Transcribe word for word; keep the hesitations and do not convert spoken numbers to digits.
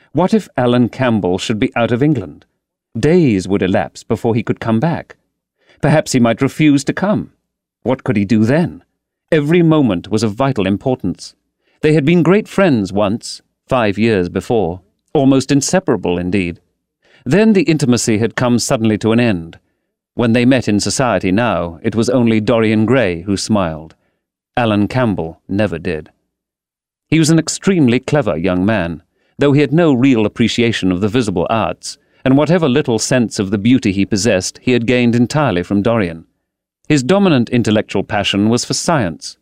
What if Alan Campbell should be out of England? Days would elapse before he could come back. Perhaps he might refuse to come. What could he do then? Every moment was of vital importance. They had been great friends once, five years before, almost inseparable indeed. Then the intimacy had come suddenly to an end. When they met in society now, it was only Dorian Gray who smiled. Alan Campbell never did. He was an extremely clever young man, though he had no real appreciation of the visible arts, and whatever little sense of the beauty he possessed he had gained entirely from Dorian. His dominant intellectual passion was for science,